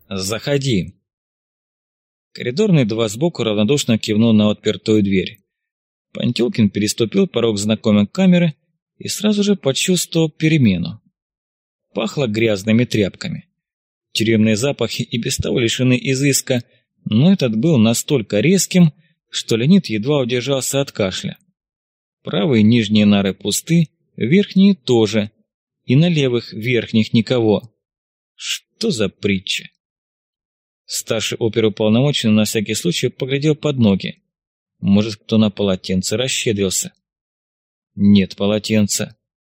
«Заходи». Коридорный два сбоку равнодушно кивнул на отпертую дверь. Пантелкин переступил порог знакомой камеры и сразу же почувствовал перемену. Пахло грязными тряпками. Тюремные запахи и без того лишены изыска, но этот был настолько резким, что Леонид едва удержался от кашля. Правые нижние нары пусты, верхние тоже, и на левых верхних никого. Что за притча? Старший оперуполномоченный на всякий случай поглядел под ноги. Может, кто на полотенце расщедрился? Нет полотенца.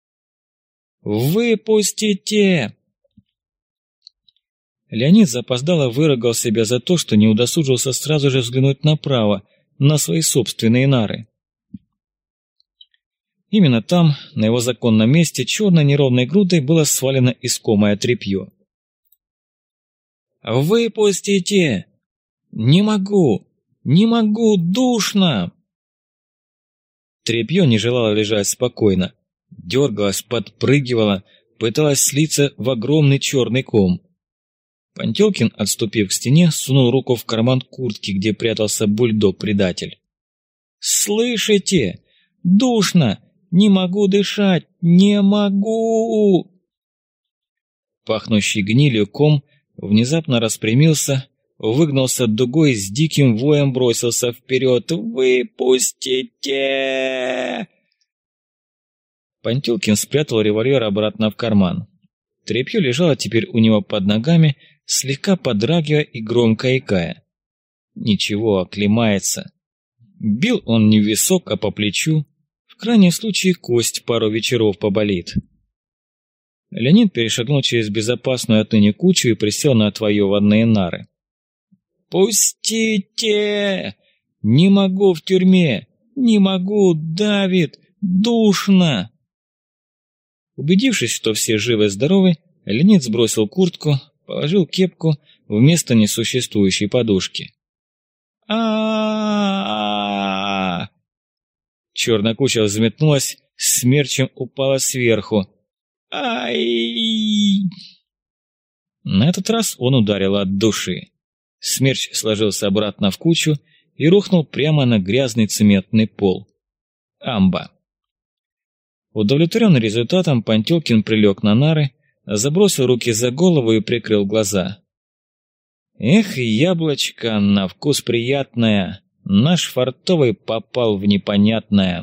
«Выпустите!» Леонид запоздало выругал себя за то, что не удосужился сразу же взглянуть направо, на свои собственные нары. Именно там, на его законном месте, черной неровной грудой было свалено искомое тряпье. «Выпустите! Не могу! Не могу! Душно!» Тряпье не желало лежать спокойно. Дергалось, подпрыгивало, пыталось слиться в огромный черный ком. Пантелкин, отступив к стене, сунул руку в карман куртки, где прятался бульдог-предатель. «Слышите? Душно! Не могу дышать! Не могу!» Пахнущий гнилью ком внезапно распрямился, выгнулся дугой и с диким воем бросился вперед. «Выпустите!» Пантелкин спрятал револьвер обратно в карман. Тряпье лежало теперь у него под ногами, слегка подрагивая и громко икая. Ничего, оклемается. Бил он не в висок, а по плечу. В крайнем случае кость пару вечеров поболит. Леонид перешагнул через безопасную отныне кучу и присел на отвоеванные нары. «Пустите! Не могу в тюрьме! Не могу! Давит! Душно!» Убедившись, что все живы-здоровы, Леонид сбросил куртку, положил кепку вместо несуществующей подушки. а Черная куча взметнулась, смерчем упала сверху. «Ай!» На этот раз он ударил от души. Смерч сложился обратно в кучу и рухнул прямо на грязный цементный пол. Амба. Удовлетворенный результатом, Пантелкин прилег на нары, забросил руки за голову и прикрыл глаза. «Эх, яблочко, на вкус приятное, наш фартовый попал в непонятное».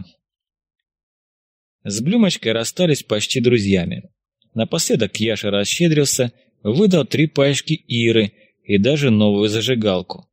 С Блюмочкой расстались почти друзьями. Напоследок Яша расщедрился, выдал 3 пачки Иры и даже новую зажигалку.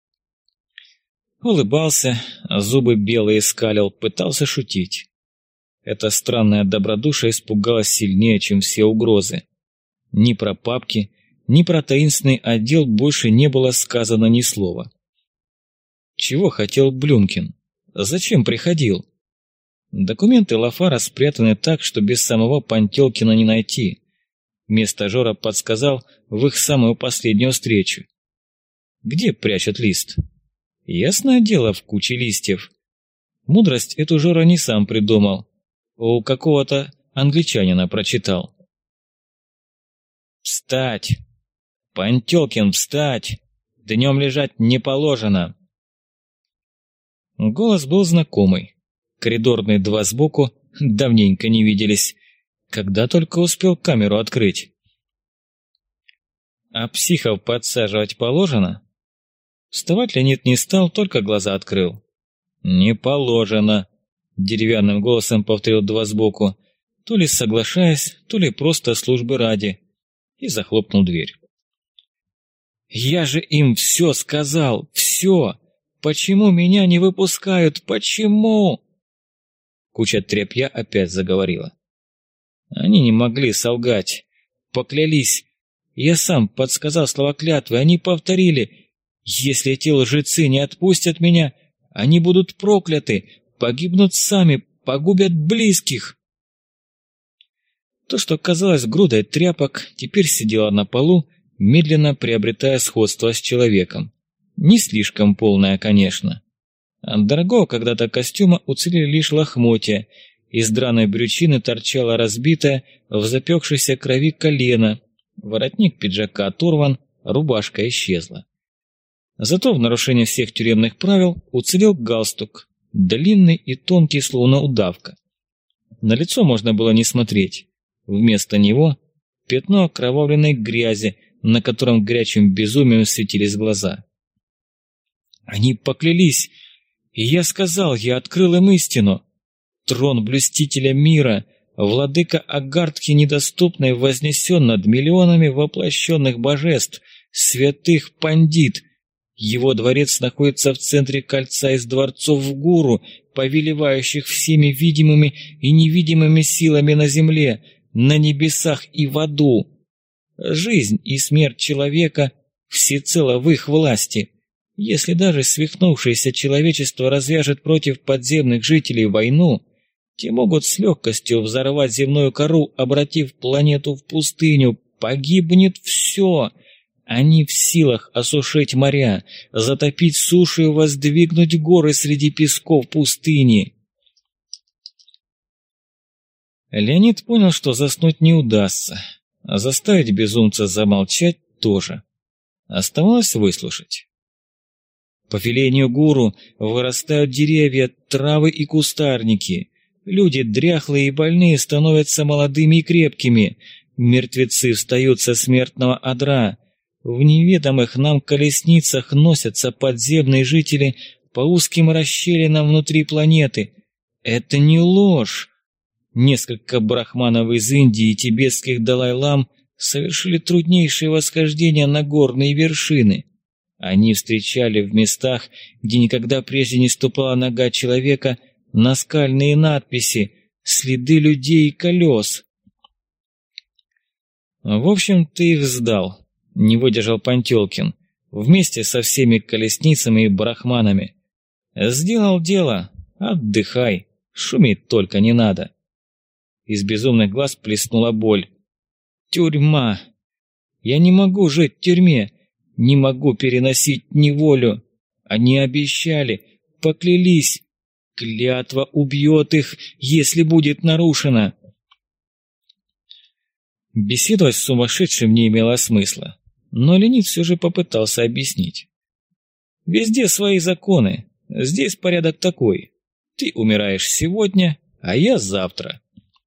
Улыбался, зубы белые скалил, пытался шутить. Эта странная добродушие испугалась сильнее, чем все угрозы. Ни про папки, ни про таинственный отдел больше не было сказано ни слова. Чего хотел Блюмкин? Зачем приходил? Документы Лафара спрятаны так, что без самого Пантелкина не найти. Место Жора подсказал в их самую последнюю встречу. Где прячет лист? Ясное дело, в куче листьев. Мудрость эту Жора не сам придумал. У какого-то англичанина прочитал. «Встать! Пантелкин, встать! Днем лежать не положено!» Голос был знакомый. Коридорные два сбоку давненько не виделись. Когда только успел камеру открыть. «А психов подсаживать положено?» Вставать Леонид не стал, только глаза открыл. «Не положено!» Деревянным голосом повторил два сбоку, то ли соглашаясь, то ли просто службы ради, и захлопнул дверь. «Я же им все сказал, все! Почему меня не выпускают? Почему?» Куча тряпья опять заговорила. Они не могли солгать, поклялись. Я сам подсказал слова клятвы, они повторили. Если эти лжецы не отпустят меня, они будут прокляты, погибнут сами, погубят близких. То, что казалось грудой тряпок, теперь сидело на полу, медленно приобретая сходство с человеком. Не слишком полное, конечно. От дорогого когда-то костюма уцелели лишь лохмотья, из драной брючины торчало разбитое в запекшейся крови колено, воротник пиджака оторван, рубашка исчезла. Зато в нарушение всех тюремных правил уцелел галстук, длинный и тонкий, словно удавка. На лицо можно было не смотреть. Вместо него пятно окровавленной грязи, на котором горячим безумием светились глаза. Они поклялись, и я сказал, я открыл им истину. Трон блюстителя мира, владыка Агартхи недоступной, вознесен над миллионами воплощенных божеств, святых пандит. Его дворец находится в центре кольца из дворцов гуру, повелевающих всеми видимыми и невидимыми силами на земле, на небесах и в аду. Жизнь и смерть человека всецело в их власти. Если даже свихнувшееся человечество развяжет против подземных жителей войну, те могут с легкостью взорвать земную кору, обратив планету в пустыню. Погибнет все. Они в силах осушить моря, затопить сушу и воздвигнуть горы среди песков пустыни. Леонид понял, что заснуть не удастся, а заставить безумца замолчать тоже. Оставалось выслушать. По велению гуру вырастают деревья, травы и кустарники. Люди, дряхлые и больные, становятся молодыми и крепкими. Мертвецы встают со смертного одра. В неведомых нам колесницах носятся подземные жители по узким расщелинам внутри планеты. Это не ложь. Несколько брахманов из Индии и тибетских далай-лам совершили труднейшие восхождения на горные вершины. Они встречали в местах, где никогда прежде не ступала нога человека, наскальные надписи, следы людей и колес. В общем, ты их сдал, не выдержал Пантелкин, вместе со всеми колесницами и брахманами. Сделал дело, отдыхай, шуметь только не надо. Из безумных глаз плеснула боль. Тюрьма! Я не могу жить в тюрьме, не могу переносить неволю. Они обещали, поклялись. Клятва убьет их, если будет нарушена. Беседовать с сумасшедшим не имело смысла, но Леонид все же попытался объяснить. Везде свои законы, здесь порядок такой. Ты умираешь сегодня, а я завтра.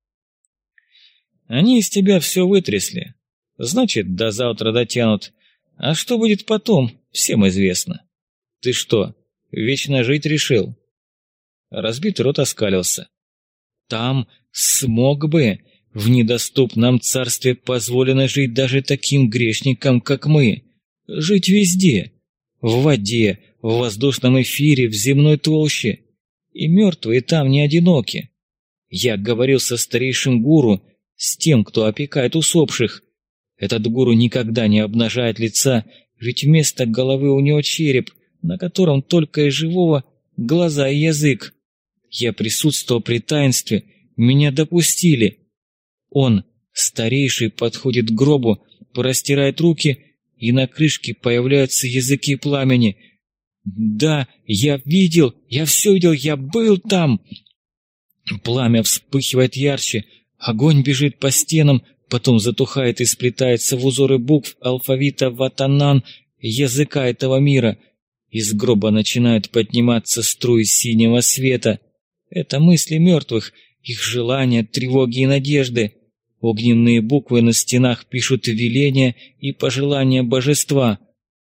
Они из тебя все вытрясли, значит, до завтра дотянут. А что будет потом, всем известно. Ты что, вечно жить решил? Разбитый рот оскалился. Там смог бы. В недоступном царстве позволено жить даже таким грешникам, как мы. Жить везде. В воде, в воздушном эфире, в земной толще. И мертвые там не одиноки. Я говорил со старейшим гуру, с тем, кто опекает усопших. Этот гуру никогда не обнажает лица, ведь вместо головы у него череп, на котором только и живого глаза и язык. Я присутствовал при таинстве, меня допустили. Он, старейший, подходит к гробу, простирает руки, и на крышке появляются языки пламени. Да, я видел, я все видел, я был там. Пламя вспыхивает ярче, огонь бежит по стенам, потом затухает и сплетается в узоры букв алфавита ватанан, языка этого мира. Из гроба начинают подниматься струи синего света. Это мысли мертвых, их желания, тревоги и надежды. Огненные буквы на стенах пишут веления и пожелания божества.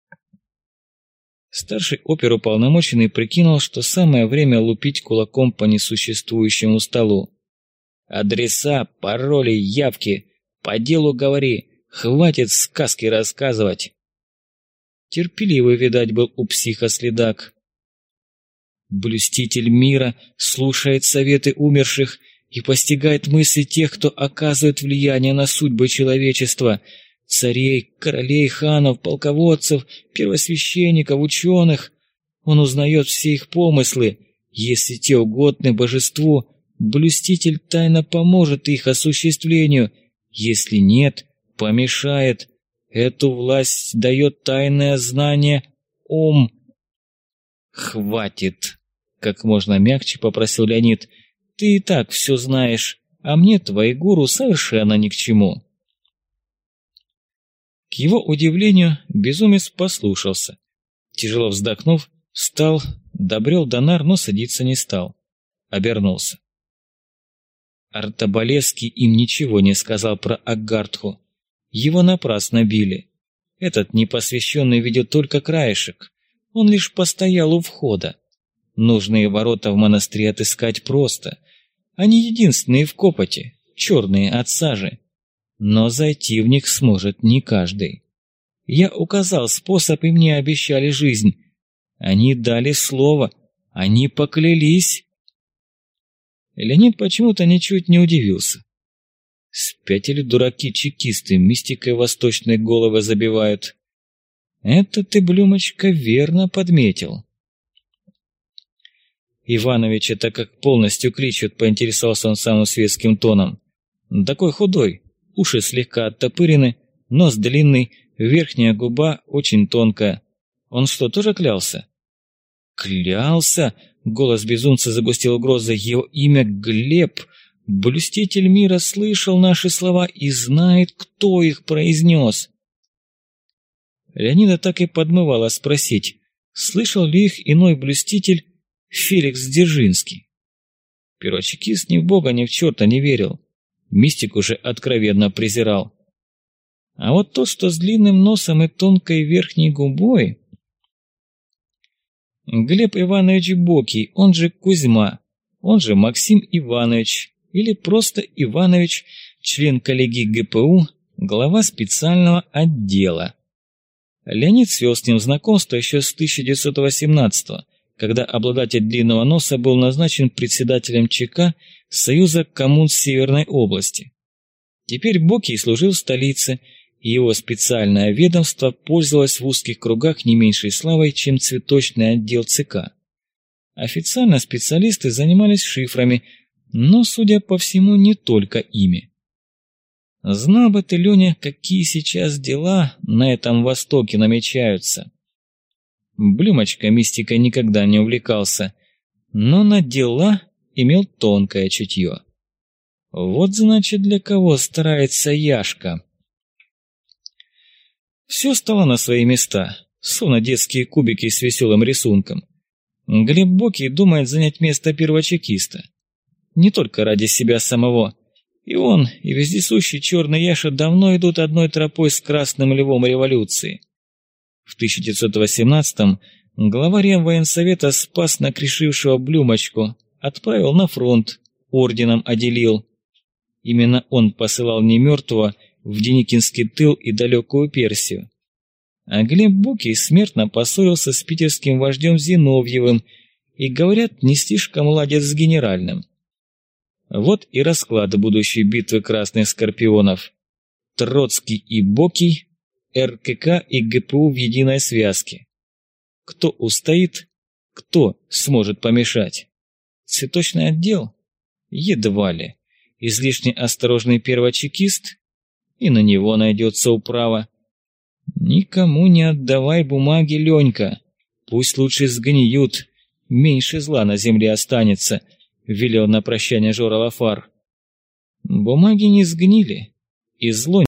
Старший оперуполномоченный прикинул, что самое время лупить кулаком по несуществующему столу. «Адреса, пароли, явки. По делу говори. Хватит сказки рассказывать». Терпеливый, видать, был у психа следак. Блюститель мира слушает советы умерших и постигает мысли тех, кто оказывает влияние на судьбы человечества, царей, королей, ханов, полководцев, первосвященников, ученых. Он узнает все их помыслы. Если те угодны божеству, блюститель тайно поможет их осуществлению. Если нет, помешает. Эту власть дает тайное знание Ом. «Хватит!» — как можно мягче попросил Леонид. «Ты и так все знаешь, а мне твои гуру совершенно ни к чему». К его удивлению, безумец послушался. Тяжело вздохнув, встал, добрел до нар, но садиться не стал. Обернулся. Артобалевский им ничего не сказал про Агартху. Его напрасно били. Этот непосвященный видел только краешек. Он лишь постоял у входа. Нужные ворота в монастыре отыскать просто. Они единственные в Копоте, черные от сажи. Но зайти в них сможет не каждый. Я указал способ, и мне обещали жизнь. Они дали слово, они поклялись. Леонид почему-то ничуть не удивился. Спятили дураки-чекисты, мистикой восточной головы забивают. Это ты, Блюмочка, верно подметил. Иванович это как полностью кличут, поинтересовался он самым светским тоном. Такой худой, уши слегка оттопырены, нос длинный, верхняя губа очень тонкая. Он что, тоже клялся? Клялся? Голос безумца загустел угрозой. Его имя Глеб. Блюститель мира слышал наши слова и знает, кто их произнес. Леонида так и подмывало спросить, слышал ли их иной блюститель Феликс Дзержинский. Первочекист ни в бога, ни в черта не верил. Мистику же откровенно презирал. А вот тот, что с длинным носом и тонкой верхней губой... Глеб Иванович Бокий, он же Кузьма, он же Максим Иванович, или просто Иванович, член коллегии ГПУ, глава специального отдела. Леонид свел с ним знакомство еще с 1918-го, когда обладатель длинного носа был назначен председателем ЧК Союза коммун Северной области. Теперь Бокий служил в столице, и его специальное ведомство пользовалось в узких кругах не меньшей славой, чем цветочный отдел ЦК. Официально специалисты занимались шифрами, но, судя по всему, не только ими. Знал бы ты, Леня, какие сейчас дела на этом Востоке намечаются. Блюмочка мистикой никогда не увлекался, но на дела имел тонкое чутье. Вот значит, для кого старается Яшка. Все стало на свои места, словно детские кубики с веселым рисунком. Глеб Бокий думает занять место первочекиста. Не только ради себя самого. И он, и вездесущий черный Яша давно идут одной тропой с Красным Львом революции. В 1918-м глава Реввоенсовета спас накрешившего Блюмочку, отправил на фронт, орденом отделил. Именно он посылал немертвого в Деникинский тыл и далекую Персию. А Глеб Бокий смертно поссорился с питерским вождем Зиновьевым и, говорят, не слишком ладит с генеральным. Вот и расклад будущей битвы красных скорпионов. Троцкий и Бокий, РКК и ГПУ в единой связке. Кто устоит, кто сможет помешать? Цветочный отдел? Едва ли. Излишне осторожный первочекист? И на него найдется управа. Никому не отдавай бумаги, Ленька. Пусть лучше сгниют, меньше зла на земле останется, велел на прощание Жора Лафар. Бумаги не сгнили, и зло